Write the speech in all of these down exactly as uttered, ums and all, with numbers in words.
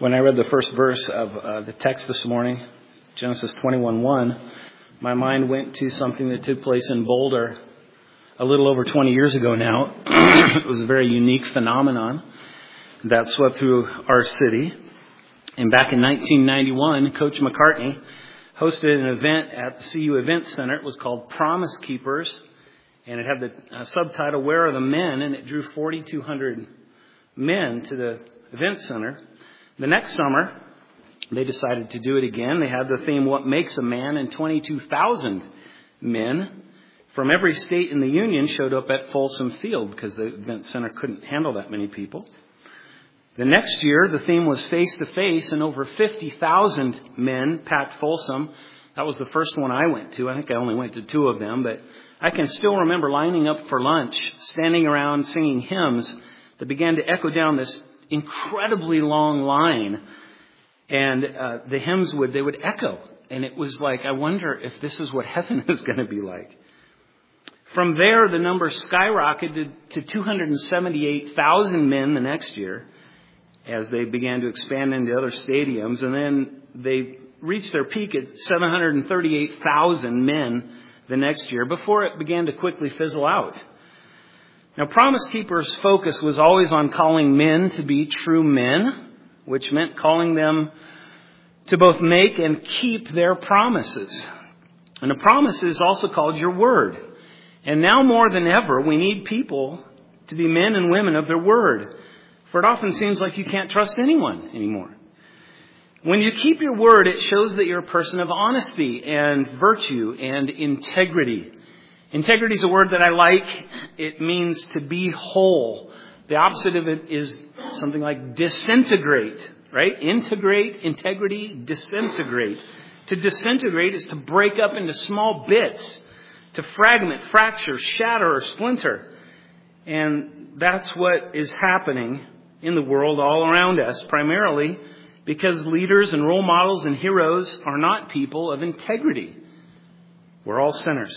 When I read the first verse of uh, the text this morning, Genesis twenty-one one, my mind went to something that took place in Boulder a little over twenty years ago now. It was a very unique phenomenon that swept through our city. And back in nineteen ninety-one, Coach McCartney hosted an event at the C U Event Center. It was called Promise Keepers, and it had the uh, subtitle, Where Are the Men? And it drew forty-two hundred men to the event center. The next summer, they decided to do it again. They had the theme, What Makes a Man? And twenty-two thousand men from every state in the Union showed up at Folsom Field because the event center couldn't handle that many people. The next year, the theme was Face to Face, and over fifty thousand men packed Folsom. That was the first one I went to. I think I only went to two of them, but I can still remember lining up for lunch, standing around singing hymns that began to echo down this incredibly long line, and uh, the hymns would they would echo, and it was like, I wonder if this is what heaven is going to be like. From there, the number skyrocketed to two hundred seventy-eight thousand men the next year as they began to expand into other stadiums, and then they reached their peak at seven hundred thirty-eight thousand men the next year before it began to quickly fizzle out. Now, Promise Keepers' focus was always on calling men to be true men, which meant calling them to both make and keep their promises. And a promise is also called your word. And now more than ever, we need people to be men and women of their word. For it often seems like you can't trust anyone anymore. When you keep your word, it shows that you're a person of honesty and virtue and integrity. Integrity is a word that I like. It means to be whole. The opposite of it is something like disintegrate, right? Integrate, integrity, disintegrate. To disintegrate is to break up into small bits, to fragment, fracture, shatter, or splinter. And that's what is happening in the world all around us, primarily because leaders and role models and heroes are not people of integrity. We're all sinners.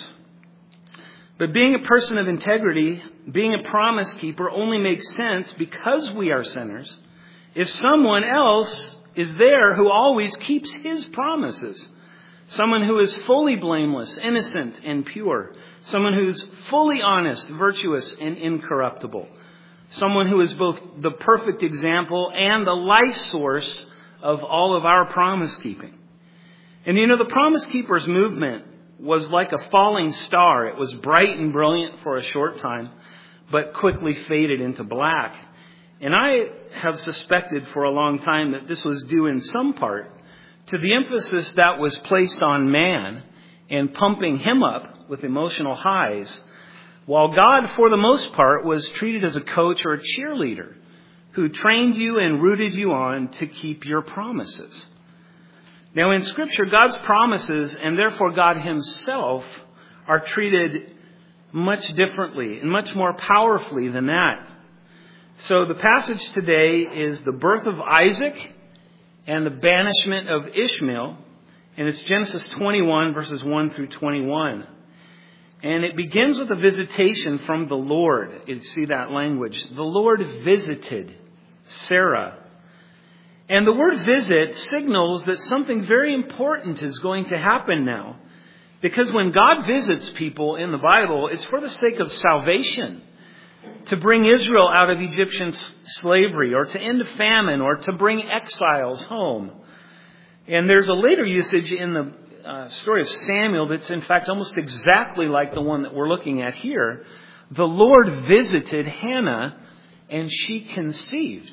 But being a person of integrity, being a promise keeper, only makes sense because we are sinners if someone else is there who always keeps his promises. Someone who is fully blameless, innocent, and pure. Someone who's fully honest, virtuous, and incorruptible. Someone who is both the perfect example and the life source of all of our promise keeping. And you know, the Promise Keepers movement was like a falling star. It was bright and brilliant for a short time, but quickly faded into black. And I have suspected for a long time that this was due in some part to the emphasis that was placed on man and pumping him up with emotional highs, while God, for the most part, was treated as a coach or a cheerleader who trained you and rooted you on to keep your promises. Now, in Scripture, God's promises, and therefore God Himself, are treated much differently and much more powerfully than that. So the passage today is the birth of Isaac and the banishment of Ishmael, and it's Genesis twenty-one, verses one through twenty-one. And it begins with a visitation from the Lord. You see that language. The Lord visited Sarah. And the word visit signals that something very important is going to happen now. Because when God visits people in the Bible, it's for the sake of salvation. To bring Israel out of Egyptian slavery, or to end a famine, or to bring exiles home. And there's a later usage in the uh, story of Samuel that's in fact almost exactly like the one that we're looking at here. The Lord visited Hannah, and she conceived.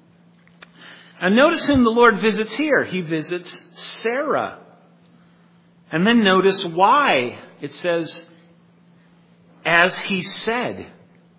And notice whom the Lord visits here. He visits Sarah. And then notice why. It says, as He said.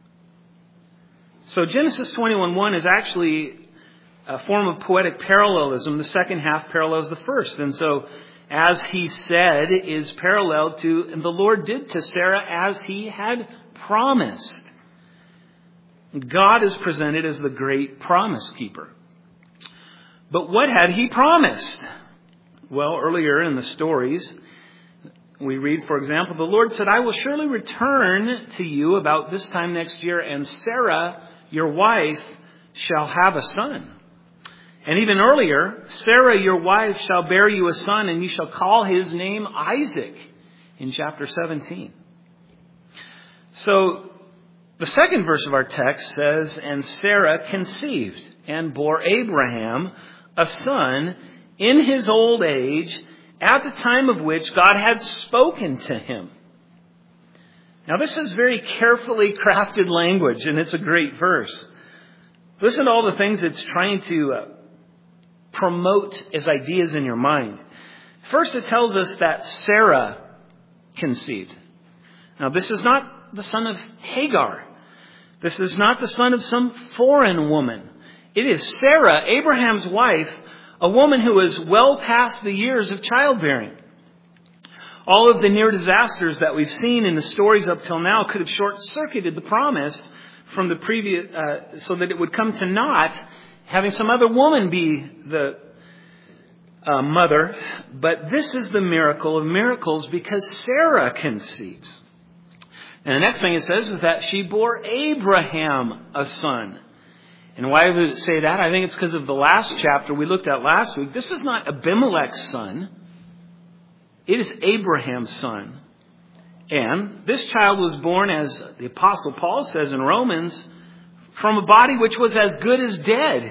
So Genesis twenty-one one is actually a form of poetic parallelism. The second half parallels the first. And so, as He said is parallel to, and the Lord did to Sarah as He had promised. God is presented as the great promise keeper. But what had He promised? Well, earlier in the stories, we read, for example, the Lord said, I will surely return to you about this time next year, and Sarah, your wife, shall have a son. And even earlier, Sarah, your wife, shall bear you a son, and you shall call his name Isaac, in chapter seventeen. So, the second verse of our text says, and Sarah conceived and bore Abraham a son in his old age, at the time of which God had spoken to him. Now, this is very carefully crafted language, and it's a great verse. Listen to all the things it's trying to uh, promote as ideas in your mind. First, it tells us that Sarah conceived. Now, this is not the son of Hagar. This is not the son of some foreign woman. It is Sarah, Abraham's wife, a woman who is well past the years of childbearing. All of the near disasters that we've seen in the stories up till now could have short-circuited the promise from the previous, uh, so that it would come to naught, having some other woman be the uh, mother. But this is the miracle of miracles, because Sarah conceives. And the next thing it says is that she bore Abraham a son. And why would it say that? I think it's because of the last chapter we looked at last week. This is not Abimelech's son. It is Abraham's son. And this child was born, as the Apostle Paul says in Romans, from a body which was as good as dead.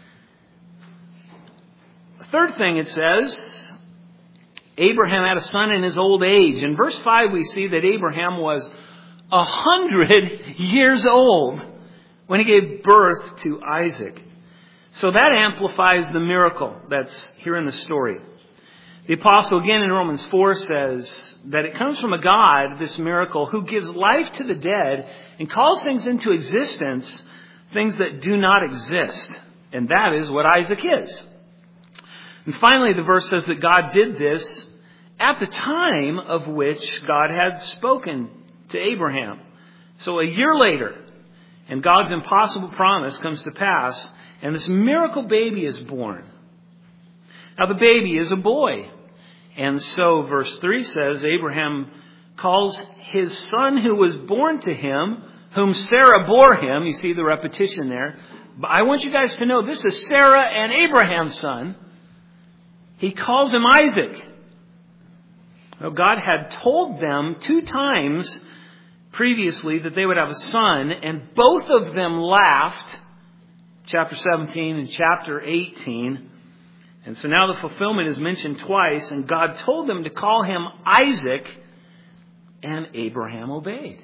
The third thing it says, Abraham had a son in his old age. In verse five we see that Abraham was a hundred years old when he gave birth to Isaac. So that amplifies the miracle that's here in the story. The apostle again in Romans four says that it comes from a God, this miracle, who gives life to the dead and calls things into existence, things that do not exist. And that is what Isaac is. And finally, the verse says that God did this at the time of which God had spoken to Abraham. So a year later, and God's impossible promise comes to pass, and this miracle baby is born. Now the baby is a boy. And so verse three says, Abraham calls his son who was born to him, whom Sarah bore him. You see the repetition there. But I want you guys to know this is Sarah and Abraham's son. He calls him Isaac. Now, God had told them two times previously that they would have a son, and both of them laughed. Chapter seventeen and chapter eighteen. And so now the fulfillment is mentioned twice, and God told them to call him Isaac, and Abraham obeyed.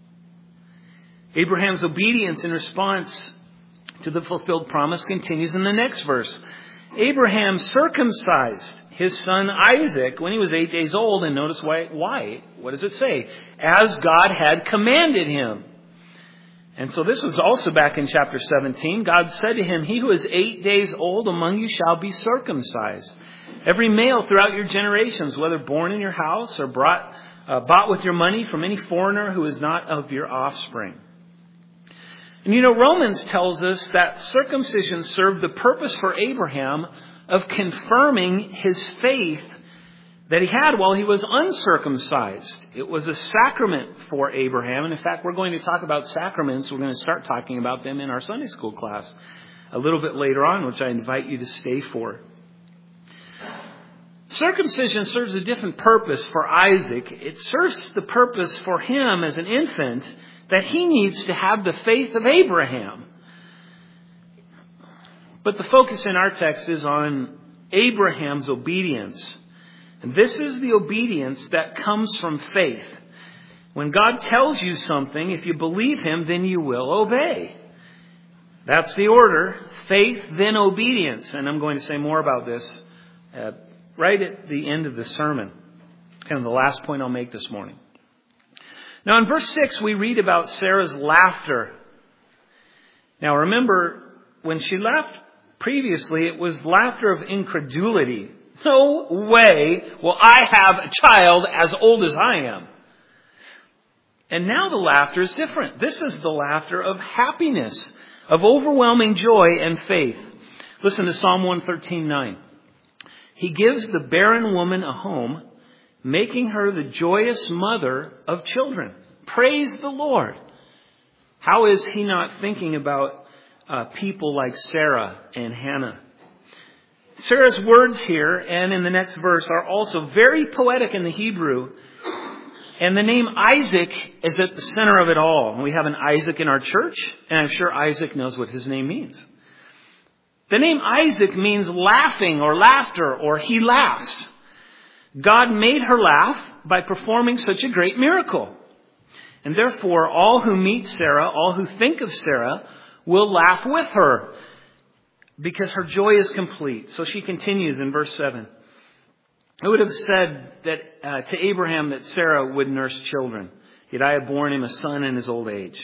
Abraham's obedience in response to the fulfilled promise continues in the next verse. Abraham circumcised his son Isaac when he was eight days old, and notice why, why? What does it say? As God had commanded him. And so this was also back in chapter seventeen. God said to him, he who is eight days old among you shall be circumcised. Every male throughout your generations, whether born in your house or brought, uh, bought with your money from any foreigner who is not of your offspring. And you know, Romans tells us that circumcision served the purpose for Abraham of confirming his faith that he had while he was uncircumcised. It was a sacrament for Abraham. And in fact, we're going to talk about sacraments. We're going to start talking about them in our Sunday school class a little bit later on, which I invite you to stay for. Circumcision serves a different purpose for Isaac. It serves the purpose for him as an infant that he needs to have the faith of Abraham. But the focus in our text is on Abraham's obedience. And this is the obedience that comes from faith. When God tells you something, if you believe him, then you will obey. That's the order. Faith, then obedience. And I'm going to say more about this uh, right at the end of the sermon. Kind of the last point I'll make this morning. Now in verse six, we read about Sarah's laughter. Now remember, when she laughed previously, it was laughter of incredulity. No way will I have a child as old as I am. And now the laughter is different. This is the laughter of happiness, of overwhelming joy and faith. Listen to Psalm one thirteen nine. He gives the barren woman a home, making her the joyous mother of children. Praise the Lord. How is he not thinking about uh, people like Sarah and Hannah? Sarah's words here and in the next verse are also very poetic in the Hebrew. And the name Isaac is at the center of it all. And we have an Isaac in our church, and I'm sure Isaac knows what his name means. The name Isaac means laughing or laughter or he laughs. God made her laugh by performing such a great miracle. And therefore, all who meet Sarah, all who think of Sarah, will laugh with her because her joy is complete. So she continues in verse seven. Who would have said that uh, to Abraham that Sarah would nurse children? Yet I have borne him a son in his old age.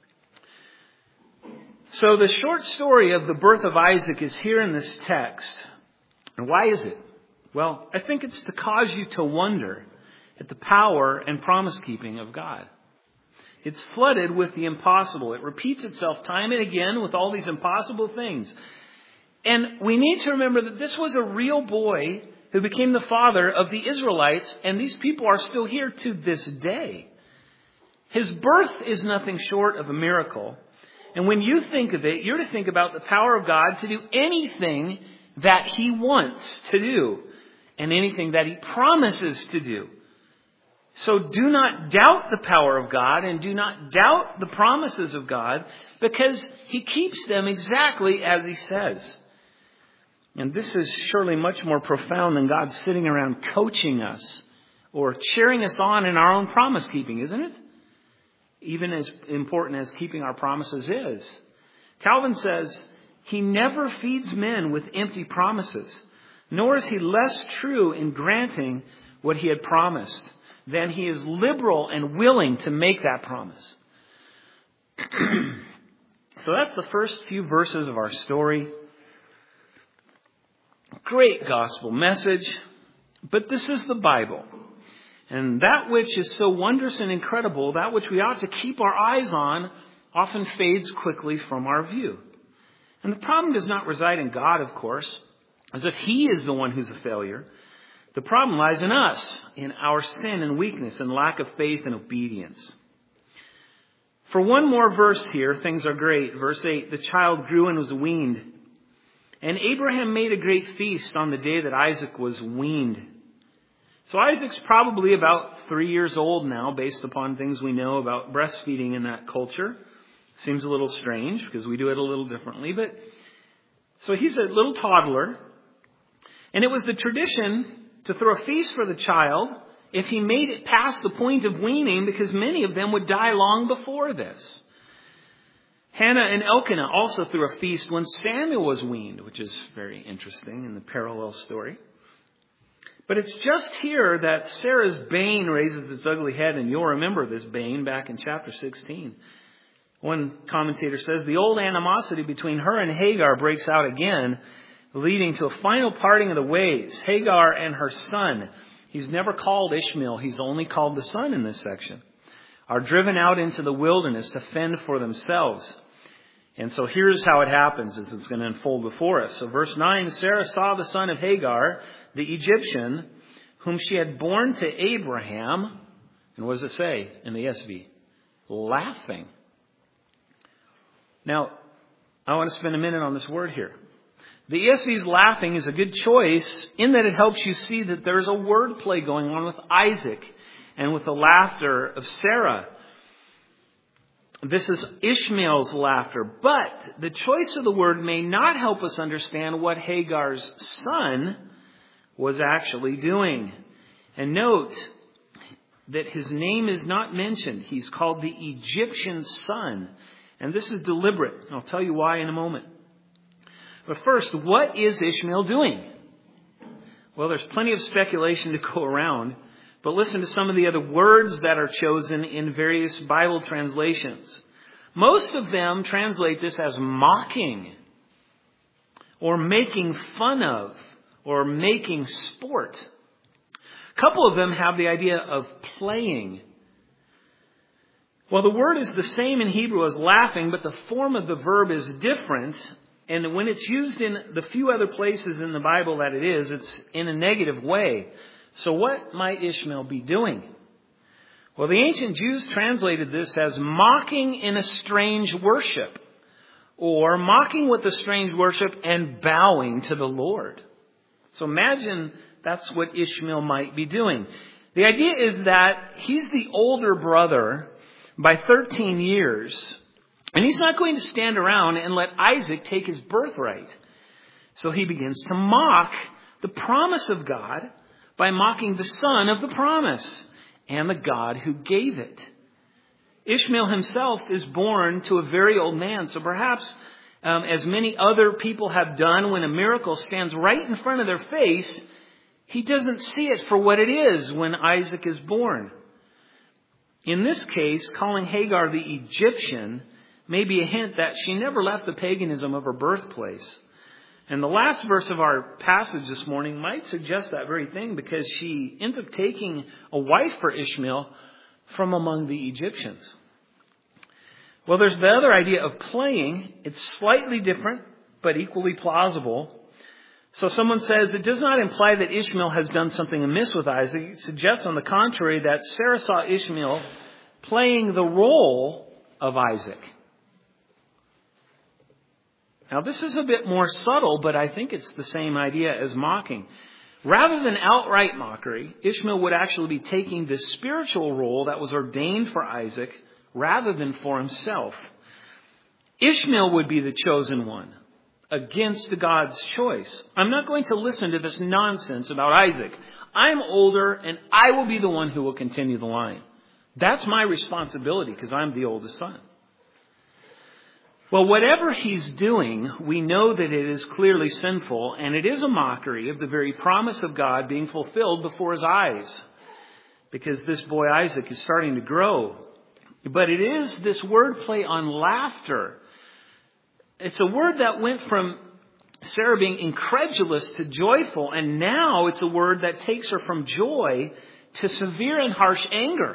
So the short story of the birth of Isaac is here in this text. And why is it? Well, I think it's to cause you to wonder at the power and promise keeping of God. It's flooded with the impossible. It repeats itself time and again with all these impossible things. And we need to remember that this was a real boy who became the father of the Israelites, and these people are still here to this day. His birth is nothing short of a miracle. And when you think of it, you're to think about the power of God to do anything that he wants to do and anything that he promises to do. So do not doubt the power of God and do not doubt the promises of God, because he keeps them exactly as he says. And this is surely much more profound than God sitting around coaching us or cheering us on in our own promise keeping, isn't it? Even as important as keeping our promises is. Calvin says, he never feeds men with empty promises, nor is he less true in granting what he had promised than he is liberal and willing to make that promise. So that's the first few verses of our story. Great gospel message, but this is the Bible. And that which is so wondrous and incredible, that which we ought to keep our eyes on, often fades quickly from our view. And the problem does not reside in God, of course, as if he is the one who's a failure. The problem lies in us, in our sin and weakness and lack of faith and obedience. For one more verse here, things are great. Verse eight, the child grew and was weaned. And Abraham made a great feast on the day that Isaac was weaned. So Isaac's probably about three years old now, based upon things we know about breastfeeding in that culture. Seems a little strange because we do it a little differently. But so he's a little toddler. And it was the tradition to throw a feast for the child if he made it past the point of weaning, because many of them would die long before this. Hannah and Elkanah also threw a feast when Samuel was weaned, which is very interesting in the parallel story. But it's just here that Sarah's bane raises its ugly head, and you'll remember this bane back in chapter sixteen. One commentator says the old animosity between her and Hagar breaks out again, leading to a final parting of the ways. Hagar and her son, he's never called Ishmael, he's only called the son in this section, are driven out into the wilderness to fend for themselves. And so here's how it happens as it's going to unfold before us. So verse nine, Sarah saw the son of Hagar, the Egyptian, whom she had borne to Abraham. And what does it say in the E S V? Laughing. Now, I want to spend a minute on this word here. The E S V's laughing is a good choice in that it helps you see that there's a word play going on with Isaac and with the laughter of Sarah. This is Ishmael's laughter, but the choice of the word may not help us understand what Hagar's son was actually doing. And note that his name is not mentioned. He's called the Egyptian son. And this is deliberate. I'll tell you why in a moment. But first, what is Ishmael doing? Well, there's plenty of speculation to go around. But listen to some of the other words that are chosen in various Bible translations. Most of them translate this as mocking, or making fun of, or making sport. A couple of them have the idea of playing. Well, the word is the same in Hebrew as laughing, but the form of the verb is different. And when it's used in the few other places in the Bible that it is, it's in a negative way. So what might Ishmael be doing? Well, the ancient Jews translated this as mocking in a strange worship, or mocking with a strange worship and bowing to the Lord. So imagine that's what Ishmael might be doing. The idea is that he's the older brother by thirteen years, and he's not going to stand around and let Isaac take his birthright. So he begins to mock the promise of God by mocking the son of the promise and the God who gave it. Ishmael himself is born to a very old man, so perhaps um, as many other people have done when a miracle stands right in front of their face, he doesn't see it for what it is when Isaac is born. In this case, calling Hagar the Egyptian may be a hint that she never left the paganism of her birthplace. And the last verse of our passage this morning might suggest that very thing, because she ends up taking a wife for Ishmael from among the Egyptians. Well, there's the other idea of playing. It's slightly different, but equally plausible. So someone says it does not imply that Ishmael has done something amiss with Isaac. It suggests, on the contrary, that Sarah saw Ishmael playing the role of Isaac. Now, this is a bit more subtle, but I think it's the same idea as mocking. Rather than outright mockery, Ishmael would actually be taking this spiritual role that was ordained for Isaac rather than for himself. Ishmael would be the chosen one against God's choice. I'm not going to listen to this nonsense about Isaac. I'm older and I will be the one who will continue the line. That's my responsibility because I'm the oldest son. Well, whatever he's doing, we know that it is clearly sinful, and it is a mockery of the very promise of God being fulfilled before his eyes, because this boy Isaac is starting to grow. But it is this wordplay on laughter. It's a word that went from Sarah being incredulous to joyful, and now it's a word that takes her from joy to severe and harsh anger.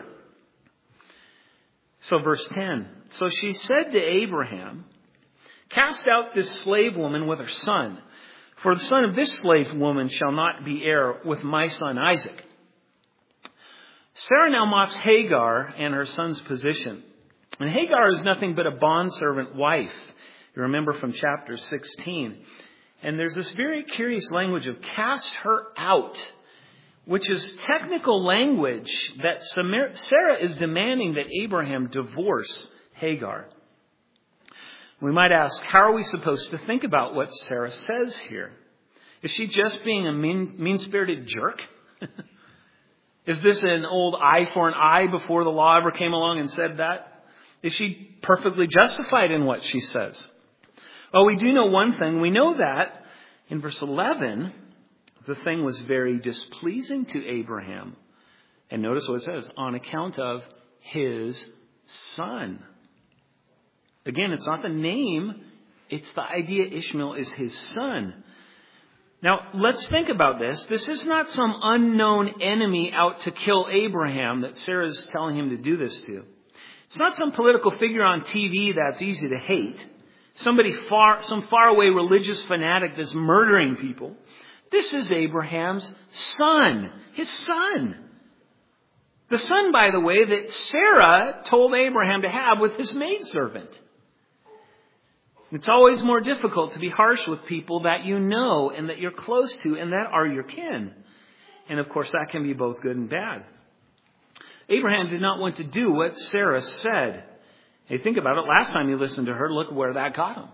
So verse ten. So she said to Abraham, "Cast out this slave woman with her son, for the son of this slave woman shall not be heir with my son Isaac." Sarah now mocks Hagar and her son's position. And Hagar is nothing but a bondservant wife. You remember from chapter sixteen. And there's this very curious language of cast her out, which is technical language that Sarah is demanding that Abraham divorce Hagar. We might ask, how are we supposed to think about what Sarah says here? Is she just being a mean, mean-spirited jerk? Is this an old eye for an eye before the law ever came along and said that? Is she perfectly justified in what she says? Well, we do know one thing. We know that in verse eleven, the thing was very displeasing to Abraham. And notice what it says, on account of his son. Again, it's not the name, it's the idea Ishmael is his son. Now, let's think about this. This is not some unknown enemy out to kill Abraham that Sarah is telling him to do this to. It's not some political figure on T V that's easy to hate. Somebody far, some faraway religious fanatic that's murdering people. This is Abraham's son, his son. The son, by the way, that Sarah told Abraham to have with his maidservant. It's always more difficult to be harsh with people that you know and that you're close to and that are your kin. And of course, that can be both good and bad. Abraham did not want to do what Sarah said. Hey, think about it. Last time you listened to her, look where that got him.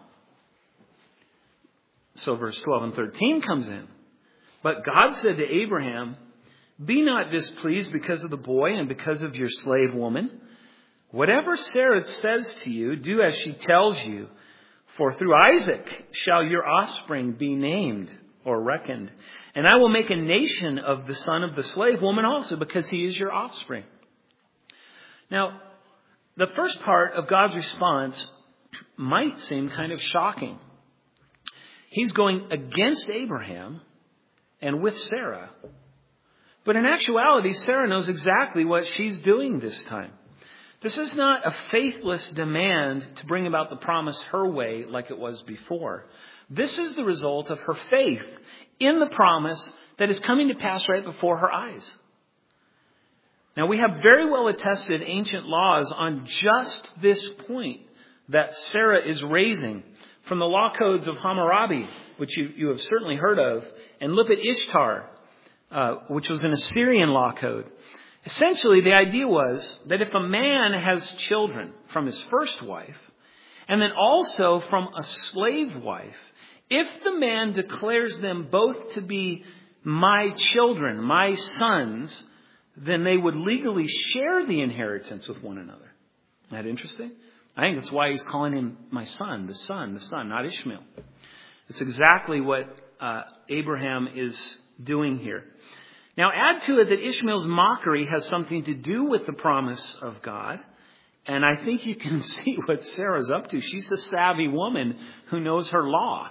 So verse twelve and thirteen comes in. But God said to Abraham, "Be not displeased because of the boy and because of your slave woman. Whatever Sarah says to you, do as she tells you. For through Isaac shall your offspring be named," or reckoned. "And I will make a nation of the son of the slave woman also, because he is your offspring." Now, the first part of God's response might seem kind of shocking. He's going against Abraham and with Sarah. But in actuality, Sarah knows exactly what she's doing this time. This is not a faithless demand to bring about the promise her way like it was before. This is the result of her faith in the promise that is coming to pass right before her eyes. Now, we have very well attested ancient laws on just this point that Sarah is raising. from the law codes of Hammurabi, which you, you have certainly heard of, and look at Ishtar, uh, which was an Assyrian law code. Essentially, the idea was that if a man has children from his first wife, and then also from a slave wife, if the man declares them both to be my children, my sons, then they would legally share the inheritance with one another. Isn't that interesting? I think that's why he's calling him my son, the son, the son, not Ishmael. It's exactly what uh, Abraham is doing here. Now add to it that Ishmael's mockery has something to do with the promise of God. And I think you can see what Sarah's up to. She's a savvy woman who knows her law.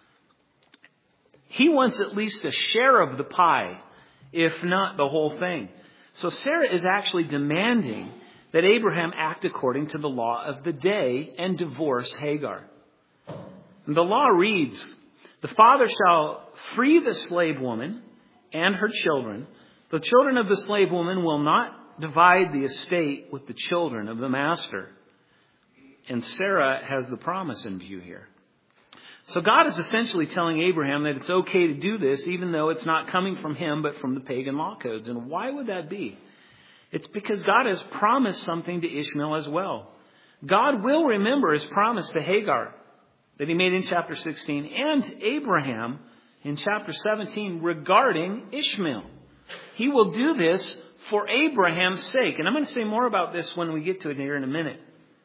He wants at least a share of the pie, if not the whole thing. So Sarah is actually demanding that Abraham act according to the law of the day and divorce Hagar. And the law reads, the father shall free the slave woman and her children. The children of the slave woman will not divide the estate with the children of the master. And Sarah has the promise in view here. So God is essentially telling Abraham that it's okay to do this, even though it's not coming from him, but from the pagan law codes. And why would that be? It's because God has promised something to Ishmael as well. God will remember his promise to Hagar that he made in chapter sixteen and Abraham in chapter seventeen regarding Ishmael. He will do this for Abraham's sake. And I'm going to say more about this when we get to it here in a minute.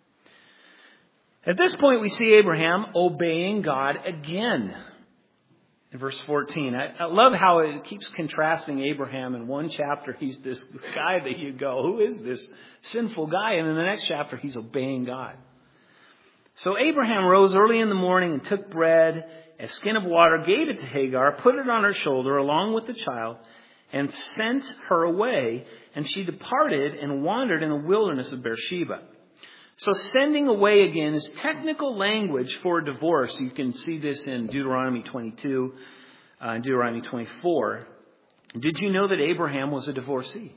At this point, we see Abraham obeying God again. In verse fourteen, I, I love how it keeps contrasting Abraham. In one chapter, he's this guy that you go, who is this sinful guy? And in the next chapter, he's obeying God. So Abraham rose early in the morning and took bread, a skin of water, gave it to Hagar, put it on her shoulder along with the child, and sent her away. And she departed and wandered in the wilderness of Beersheba. So sending away again is technical language for divorce. You can see this in Deuteronomy twenty-two uh, and Deuteronomy twenty-four. Did you know that Abraham was a divorcee?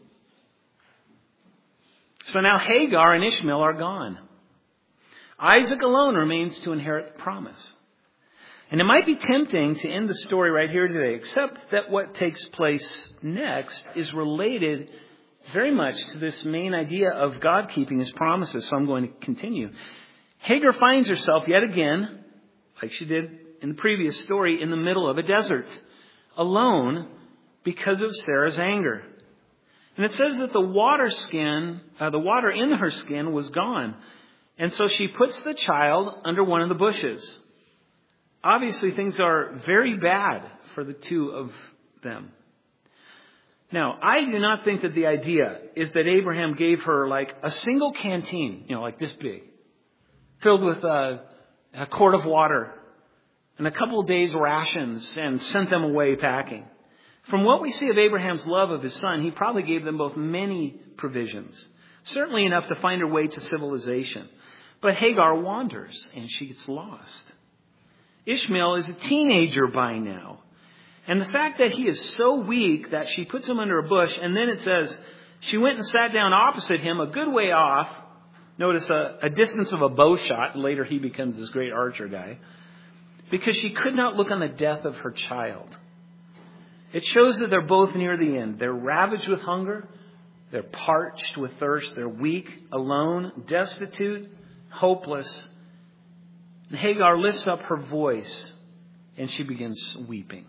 So now Hagar and Ishmael are gone. Isaac alone remains to inherit the promise. And it might be tempting to end the story right here today, except that what takes place next is related very much to this main idea of God keeping his promises. So I'm going to continue. Hagar finds herself yet again, like she did in the previous story, in the middle of a desert, alone because of Sarah's anger. And it says that the water skin, uh, the water in her skin was gone. And so she puts the child under one of the bushes. Obviously, things are very bad for the two of them. Now, I do not think that the idea is that Abraham gave her like a single canteen, you know, like this big, filled with a, a quart of water and a couple of days' rations and sent them away packing. From what we see of Abraham's love of his son, he probably gave them both many provisions, certainly enough to find her way to civilization. But Hagar wanders and she gets lost. Ishmael is a teenager by now. And the fact that he is so weak that she puts him under a bush, and then it says she went and sat down opposite him a good way off. Notice a, a distance of a bow shot. And later he becomes this great archer guy. Because she could not look on the death of her child. It shows that they're both near the end. They're ravaged with hunger. They're parched with thirst. They're weak, alone, destitute, hopeless. And Hagar lifts up her voice and she begins weeping.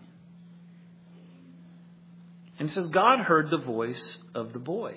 And it says, God heard the voice of the boy.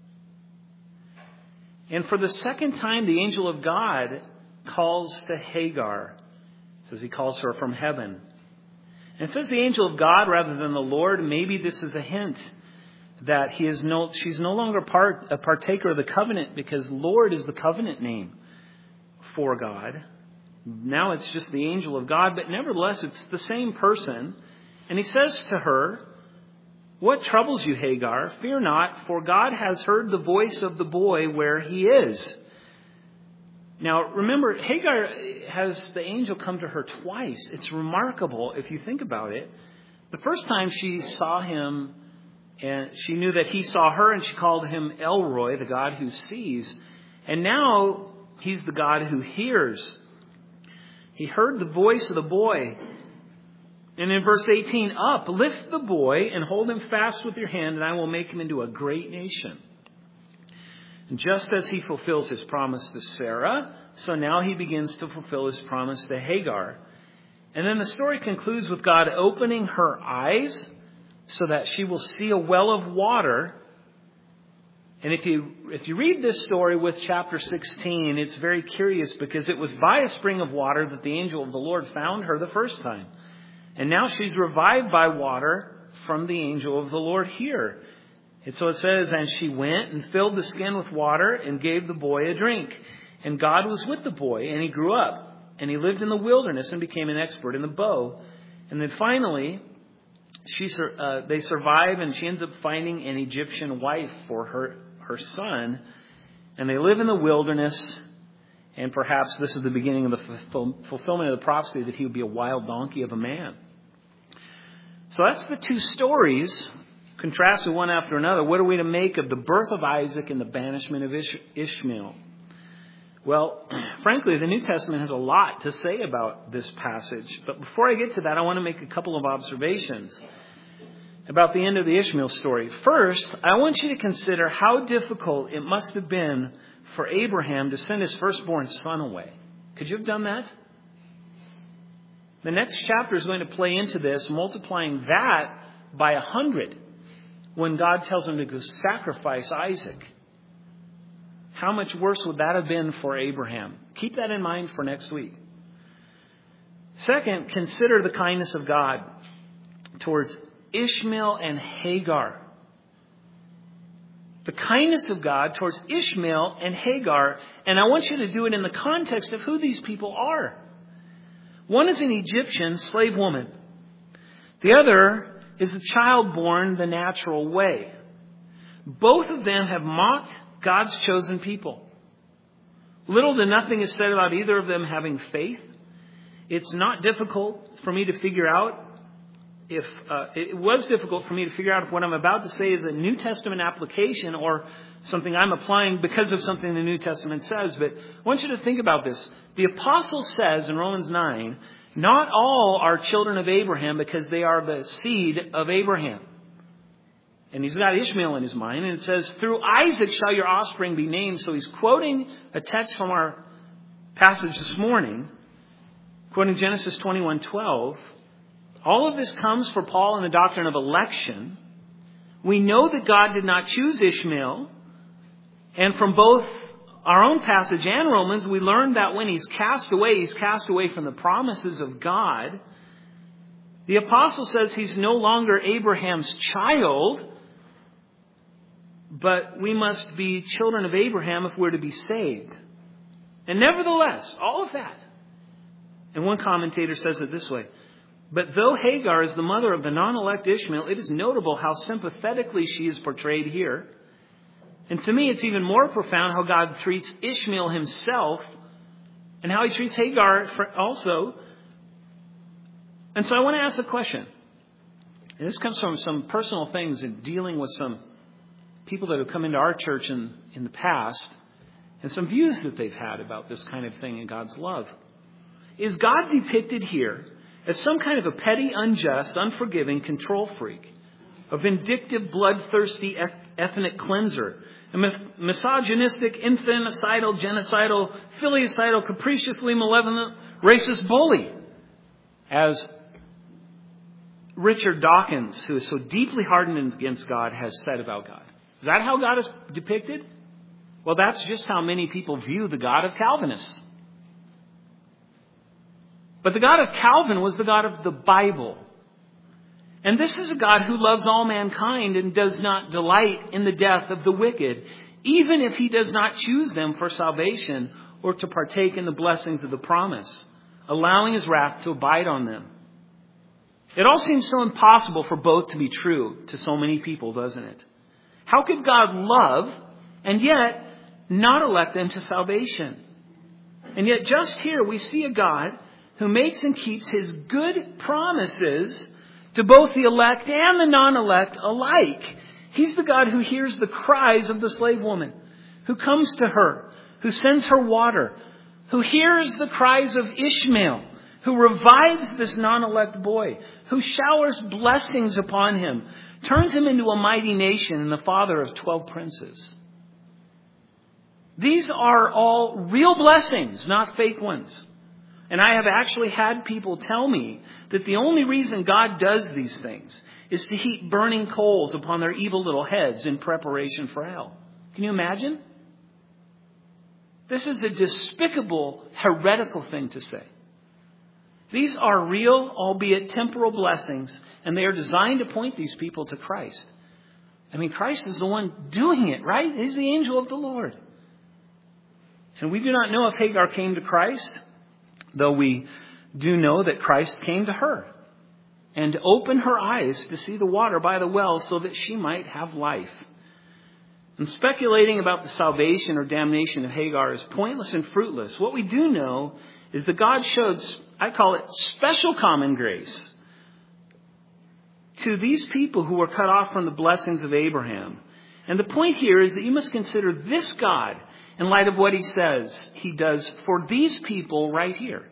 And for the second time, the angel of God calls to Hagar. It says he calls her from heaven. And it says the angel of God rather than the Lord. Maybe this is a hint that he is no, she's no longer part, a partaker of the covenant, because Lord is the covenant name for God. Now it's just the angel of God, but nevertheless it's the same person. And he says to her, what troubles you, Hagar? Fear not, for God has heard the voice of the boy where he is. Now, remember, Hagar has the angel come to her twice. It's remarkable if you think about it. The first time she saw him, and she knew that he saw her, and she called him El Roi, the God who sees. And now he's the God who hears. he heard the voice of the boy. And in verse eighteen, up, lift the boy and hold him fast with your hand, and I will make him into a great nation. And just as he fulfills his promise to Sarah, so now he begins to fulfill his promise to Hagar. And then the story concludes with God opening her eyes so that she will see a well of water. And if you if you read this story with chapter sixteen, it's very curious because it was by a spring of water that the angel of the Lord found her the first time. And now she's revived by water from the angel of the Lord here. And so it says, and she went and filled the skin with water and gave the boy a drink. And God was with the boy, and he grew up. And he lived in the wilderness and became an expert in the bow. And then finally, she uh, they survive, and she ends up finding an Egyptian wife for her, her son. And they live in the wilderness. And perhaps this is the beginning of the fulfillment of the prophecy that he would be a wild donkey of a man. So that's the two stories contrasted one after another. What are we to make of the birth of Isaac and the banishment of Ish- Ishmael? Well, frankly, the New Testament has a lot to say about this passage. But before I get to that, I want to make a couple of observations about the end of the Ishmael story. First, I want you to consider how difficult it must have been for Abraham to send his firstborn son away. Could you have done that? The next chapter is going to play into this, multiplying that by a hundred when God tells him to go sacrifice Isaac. How much worse would that have been for Abraham? Keep that in mind for next week. Second, consider the kindness of God towards Ishmael and Hagar. The kindness of God towards Ishmael and Hagar. And I want you to do it in the context of who these people are. One is an Egyptian slave woman. The other is a child born the natural way. Both of them have mocked God's chosen people. Little to nothing is said about either of them having faith. It's not difficult for me to figure out if uh, it was difficult for me to figure out if what I'm about to say is a New Testament application or something I'm applying because of something the New Testament says. But I want you to think about this. The apostle says in Romans nine, not all are children of Abraham because they are the seed of Abraham. And he's got Ishmael in his mind. And it says, through Isaac shall your offspring be named. So he's quoting a text from our passage this morning, quoting Genesis twenty-one twelve. All of this comes for Paul in the doctrine of election. We know that God did not choose Ishmael. And from both our own passage and Romans, we learned that when he's cast away, he's cast away from the promises of God. The apostle says he's no longer Abraham's child, but we must be children of Abraham if we're to be saved. And nevertheless, all of that. And one commentator says it this way. But though Hagar is the mother of the non-elect Ishmael, it is notable how sympathetically she is portrayed here. And to me, it's even more profound how God treats Ishmael himself and how he treats Hagar also. And so I want to ask a question. And this comes from some personal things in dealing with some people that have come into our church in, in the past and some views that they've had about this kind of thing in God's love. Is God depicted here as some kind of a petty, unjust, unforgiving control freak, a vindictive, bloodthirsty ethnic cleanser, a misogynistic, infanticidal, genocidal, filicidal, capriciously malevolent, racist bully, as Richard Dawkins, who is so deeply hardened against God, has said about God? Is that how God is depicted? Well, that's just how many people view the God of Calvinists. But the God of Calvin was the God of the Bible. And this is a God who loves all mankind and does not delight in the death of the wicked, even if he does not choose them for salvation or to partake in the blessings of the promise, allowing his wrath to abide on them. It all seems so impossible for both to be true to so many people, doesn't it? How could God love and yet not elect them to salvation? And yet just here we see a God who makes and keeps his good promises to both the elect and the non-elect alike. He's the God who hears the cries of the slave woman, who comes to her, who sends her water, who hears the cries of Ishmael, who revives this non-elect boy, who showers blessings upon him, turns him into a mighty nation and the father of twelve princes. These are all real blessings, not fake ones. And I have actually had people tell me that the only reason God does these things is to heap burning coals upon their evil little heads in preparation for hell. Can you imagine? This is a despicable, heretical thing to say. These are real, albeit temporal blessings, and they are designed to point these people to Christ. I mean, Christ is the one doing it, right? He's the angel of the Lord. And we do not know if Hagar came to Christ, though we do know that Christ came to her and opened her eyes to see the water by the well so that she might have life. And speculating about the salvation or damnation of Hagar is pointless and fruitless. What we do know is that God showed, I call it special common grace, to these people who were cut off from the blessings of Abraham. And the point here is that you must consider this God in light of what he says he does for these people right here.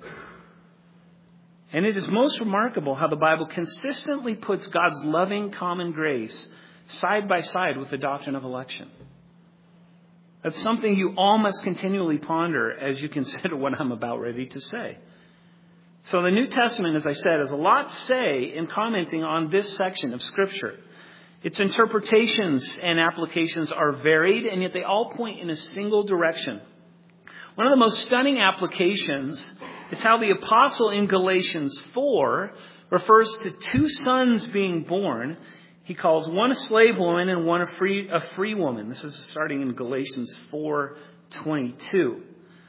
And it is most remarkable how the Bible consistently puts God's loving common grace side by side with the doctrine of election. That's something you all must continually ponder as you consider what I'm about ready to say. So the New Testament, as I said, has a lot to say in commenting on this section of Scripture. Its interpretations and applications are varied, and yet they all point in a single direction. One of the most stunning applications is how the apostle in Galatians four refers to two sons being born. He calls one a slave woman and one a free, a free woman. This is starting in Galatians four twenty-two.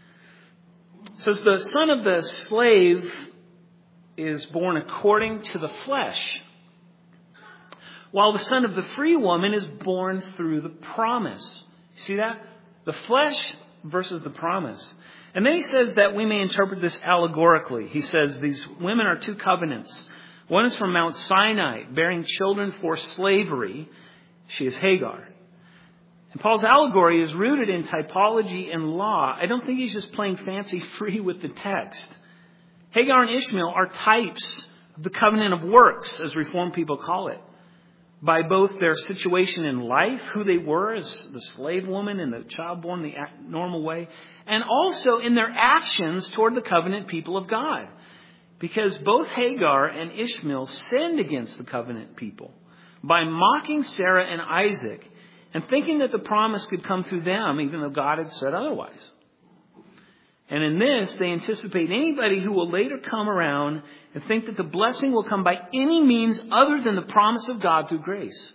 It says the son of the slave is born according to the flesh, while the son of the free woman is born through the promise. See that? The flesh versus the promise. And then he says that we may interpret this allegorically. He says these women are two covenants. One is from Mount Sinai, bearing children for slavery. She is Hagar. And Paul's allegory is rooted in typology and law. I don't think he's just playing fancy free with the text. Hagar and Ishmael are types of the covenant of works, as Reformed people call it, by both their situation in life, who they were as the slave woman and the child born the normal way, and also in their actions toward the covenant people of God. Because both Hagar and Ishmael sinned against the covenant people by mocking Sarah and Isaac and thinking that the promise could come through them, even though God had said otherwise. And in this, they anticipate anybody who will later come around and think that the blessing will come by any means other than the promise of God through grace.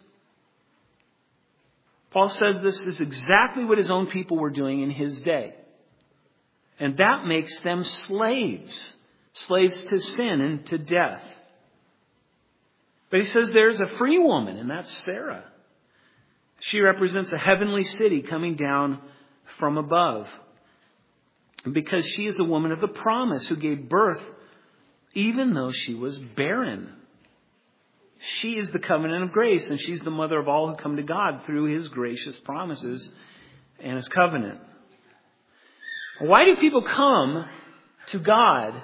Paul says this is exactly what his own people were doing in his day. And that makes them slaves. Slaves to sin and to death. But he says there's a free woman, and that's Sarah. She represents a heavenly city coming down from above. Because she is a woman of the promise who gave birth even though she was barren. She is the covenant of grace, and she's the mother of all who come to God through his gracious promises and his covenant. Why do people come to God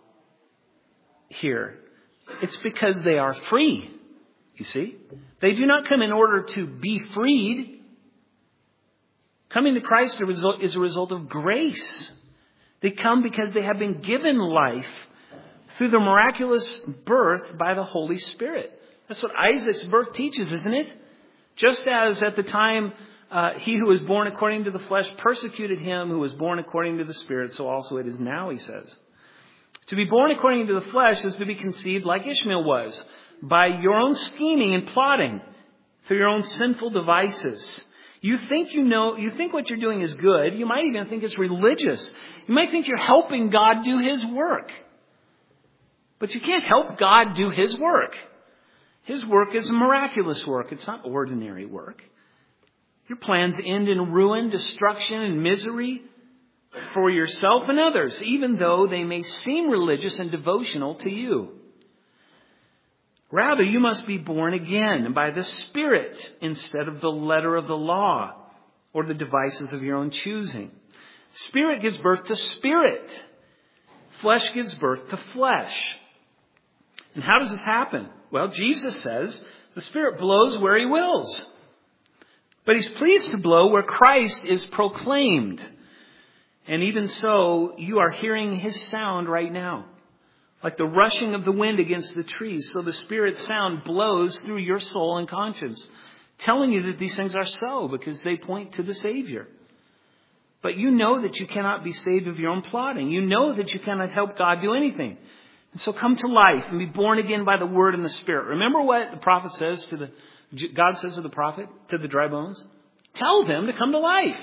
here? It's because they are free, you see. They do not come in order to be freed. Coming to Christ is a result of grace. They come because they have been given life through the miraculous birth by the Holy Spirit. That's what Isaac's birth teaches, isn't it? Just as at the time uh, he who was born according to the flesh persecuted him who was born according to the Spirit, so also it is now, he says. To be born according to the flesh is to be conceived like Ishmael was, by your own scheming and plotting, through your own sinful devices. You think you know, you think what you're doing is good. You might even think it's religious. You might think you're helping God do his work. But you can't help God do his work. His work is miraculous work. It's not ordinary work. Your plans end in ruin, destruction, and misery for yourself and others, even though they may seem religious and devotional to you. Rather, you must be born again by the Spirit instead of the letter of the law or the devices of your own choosing. Spirit gives birth to spirit. Flesh gives birth to flesh. And how does this happen? Well, Jesus says the Spirit blows where He wills. But He's pleased to blow where Christ is proclaimed. And even so, you are hearing His sound right now. Like the rushing of the wind against the trees. So the Spirit's sound blows through your soul and conscience, telling you that these things are so because they point to the Savior. But you know that you cannot be saved of your own plotting. You know that you cannot help God do anything. And so come to life and be born again by the Word and the Spirit. Remember what the prophet says to the, God says to the prophet, to the dry bones? Tell them to come to life.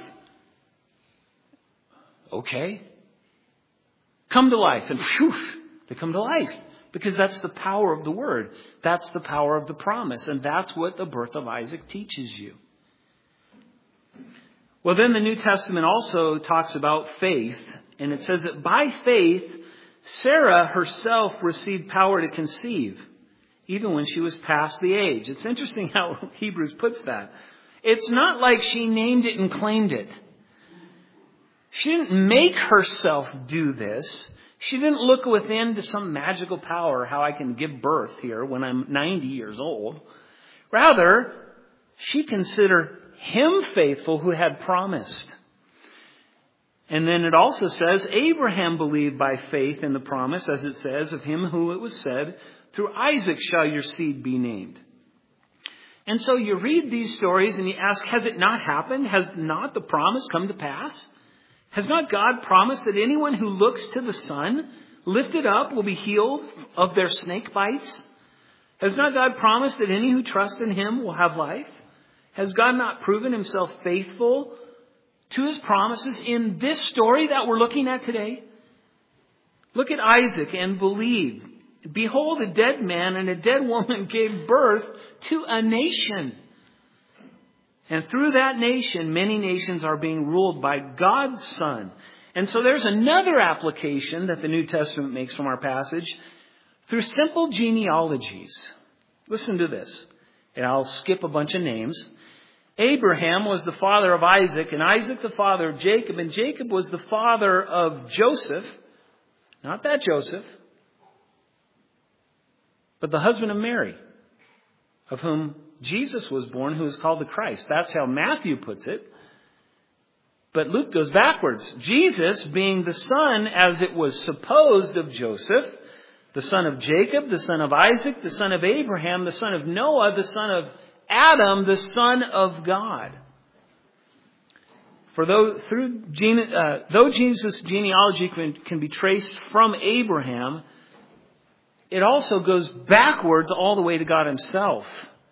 Okay. Come to life. And whew, they come to life. Because that's the power of the Word. That's the power of the promise. And that's what the birth of Isaac teaches you. Well, then the New Testament also talks about faith. And it says that by faith, Sarah herself received power to conceive, even when she was past the age. It's interesting how Hebrews puts that. It's not like she named it and claimed it. She didn't make herself do this. She didn't look within to some magical power, how I can give birth here when I'm ninety years old. Rather, she considered Him faithful who had promised. And then it also says, Abraham believed by faith in the promise, as it says, of him who it was said, through Isaac shall your seed be named. And so you read these stories and you ask, has it not happened? Has not the promise come to pass? Has not God promised that anyone who looks to the Son, lifted up, will be healed of their snake bites? Has not God promised that any who trust in Him will have life? Has God not proven Himself faithful to His promises in this story that we're looking at today? Look at Isaac and believe. Behold, a dead man and a dead woman gave birth to a nation. And through that nation, many nations are being ruled by God's Son. And so there's another application that the New Testament makes from our passage through simple genealogies. Listen to this. And I'll skip a bunch of names. Abraham was the father of Isaac, and Isaac the father of Jacob, and Jacob was the father of Joseph. Not that Joseph, but the husband of Mary, of whom Jesus was born, who is called the Christ. That's how Matthew puts it. But Luke goes backwards. Jesus, being the son, as it was supposed, of Joseph, the son of Jacob, the son of Isaac, the son of Abraham, the son of Noah, the son of Adam, the son of God. For though through gene, uh, though Jesus' genealogy can, can be traced from Abraham, it also goes backwards all the way to God Himself.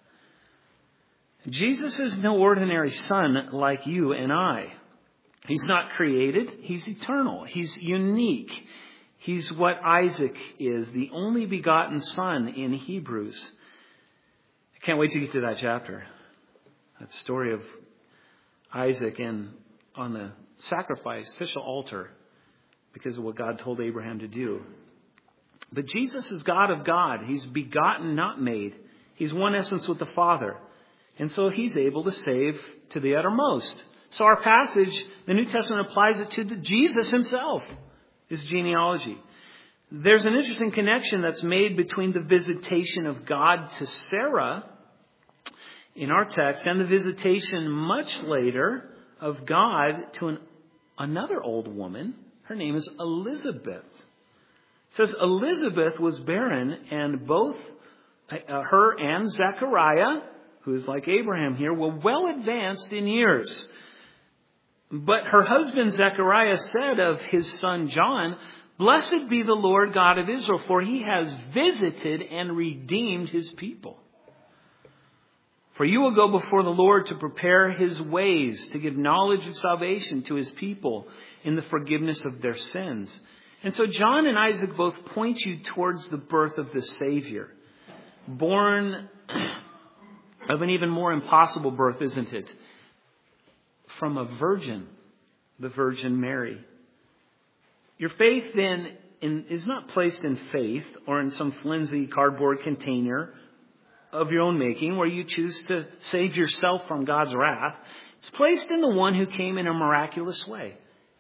Jesus is no ordinary son like you and I. He's not created. He's eternal. He's unique. He's what Isaac is, the only begotten son in Hebrews. I can't wait to get to that chapter. That story of Isaac and on the sacrifice, official altar, because of what God told Abraham to do. But Jesus is God of God. He's begotten, not made. He's one essence with the Father. And so He's able to save to the uttermost. So our passage, the New Testament applies it to the Jesus Himself, His genealogy. There's an interesting connection that's made between the visitation of God to Sarah in our text and the visitation much later of God to an, another old woman. Her name is Elizabeth. It says Elizabeth was barren, and both uh, her and Zechariah, who is like Abraham here, were well advanced in years. But her husband Zechariah said of his son John, "Blessed be the Lord God of Israel, for He has visited and redeemed His people. For you will go before the Lord to prepare His ways, to give knowledge of salvation to His people in the forgiveness of their sins." And so John and Isaac both point you towards the birth of the Savior. Born of an even more impossible birth, isn't it? From a virgin, the Virgin Mary. Your faith then in, is not placed in faith or in some flimsy cardboard container of your own making where you choose to save yourself from God's wrath. It's placed in the one who came in a miraculous way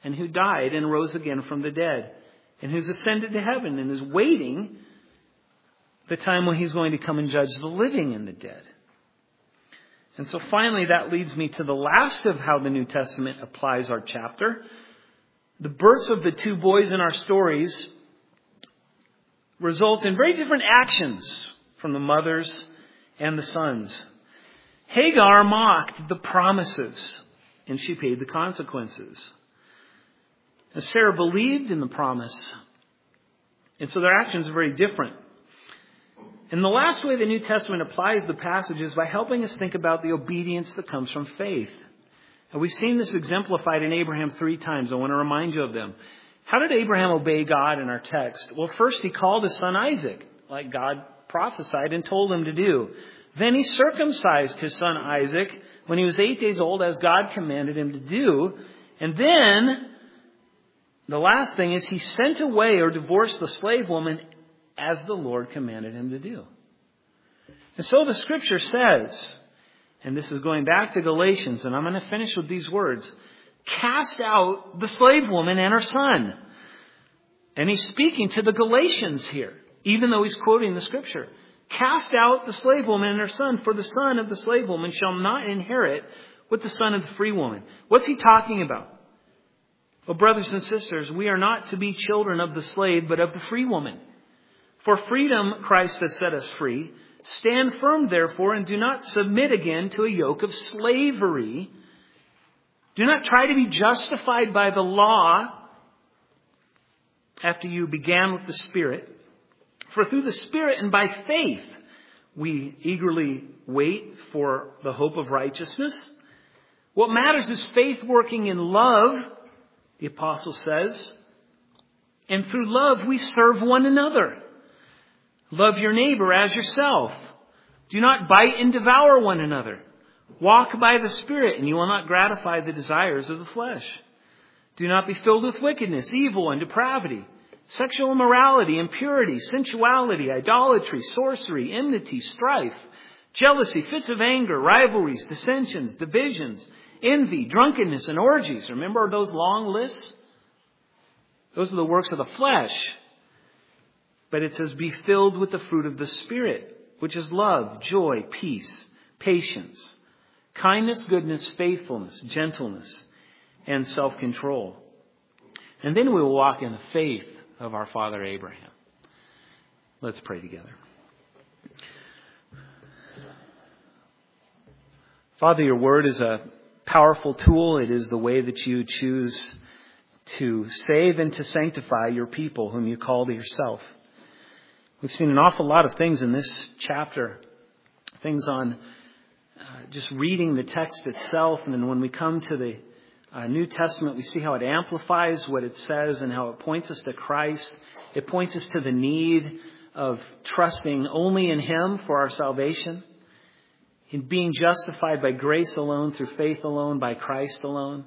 and who died and rose again from the dead, and who's ascended to heaven and is waiting the time when he's going to come and judge the living and the dead. And so finally, that leads me to the last of how the New Testament applies our chapter. The births of the two boys in our stories result in very different actions from the mothers and the sons. Hagar mocked the promises, and she paid the consequences. And Sarah believed in the promise, and so their actions are very different. And the last way the New Testament applies the passage is by helping us think about the obedience that comes from faith. And we've seen this exemplified in Abraham three times. I want to remind you of them. How did Abraham obey God in our text? Well, first he called his son Isaac, like God prophesied and told him to do. Then he circumcised his son Isaac when he was eight days old, as God commanded him to do. And then the last thing is he sent away or divorced the slave woman as the Lord commanded him to do. And so the scripture says, and this is going back to Galatians, and I'm going to finish with these words, cast out the slave woman and her son. And he's speaking to the Galatians here, even though he's quoting the scripture. Cast out the slave woman and her son, for the son of the slave woman shall not inherit with the son of the free woman. What's he talking about? Well, brothers and sisters, we are not to be children of the slave, but of the free woman. For freedom Christ has set us free. Stand firm, therefore, and do not submit again to a yoke of slavery. Do not try to be justified by the law after you began with the Spirit. For through the Spirit and by faith, we eagerly wait for the hope of righteousness. What matters is faith working in love, the apostle says. And through love, we serve one another. Love your neighbor as yourself. Do not bite and devour one another. Walk by the Spirit, and you will not gratify the desires of the flesh. Do not be filled with wickedness, evil, and depravity, sexual immorality, impurity, sensuality, idolatry, sorcery, enmity, strife, jealousy, fits of anger, rivalries, dissensions, divisions, envy, drunkenness, and orgies. Remember those long lists? Those are the works of the flesh. But it says, be filled with the fruit of the Spirit, which is love, joy, peace, patience, kindness, goodness, faithfulness, gentleness, and self-control. And then we will walk in the faith of our father Abraham. Let's pray together. Father, your word is a powerful tool. It is the way that you choose to save and to sanctify your people whom you call to yourself. We've seen an awful lot of things in this chapter, things on uh, just reading the text itself. And then when we come to the uh, New Testament, we see how it amplifies what it says and how it points us to Christ. It points us to the need of trusting only in Him for our salvation, in being justified by grace alone, through faith alone, by Christ alone.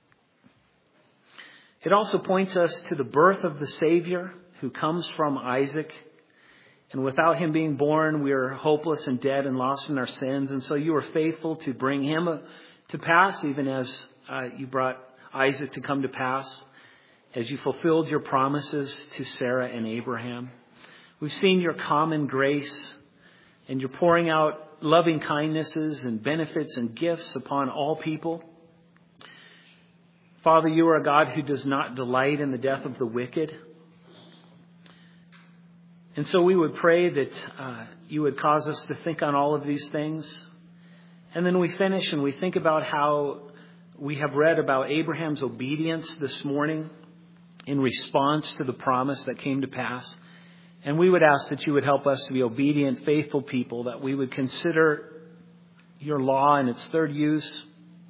It also points us to the birth of the Savior who comes from Isaac. And without him being born, we are hopeless and dead and lost in our sins. And so you are faithful to bring him to pass, even as uh, you brought Isaac to come to pass, as you fulfilled your promises to Sarah and Abraham. We've seen your common grace, and you're pouring out loving kindnesses and benefits and gifts upon all people. Father, you are a God who does not delight in the death of the wicked. And so we would pray that uh, you would cause us to think on all of these things. And then we finish and we think about how we have read about Abraham's obedience this morning in response to the promise that came to pass. And we would ask that you would help us to be obedient, faithful people, that we would consider your law in its third use,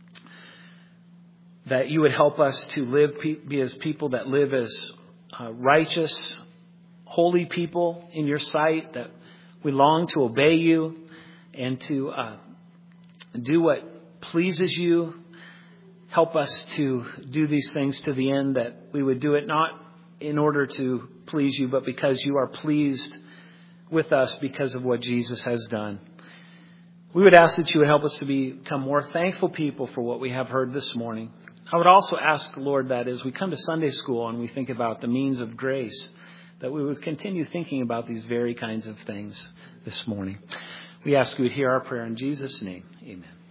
that you would help us to live, be as people that live as uh, righteous, holy people in your sight, that we long to obey you and to uh, do what pleases you. Help us to do these things to the end, that we would do it not in order to please you, but because you are pleased with us because of what Jesus has done. We would ask that you would help us to become more thankful people for what we have heard this morning. I would also ask, Lord, that as we come to Sunday school and we think about the means of grace, that we would continue thinking about these very kinds of things this morning. We ask you to hear our prayer in Jesus' name. Amen.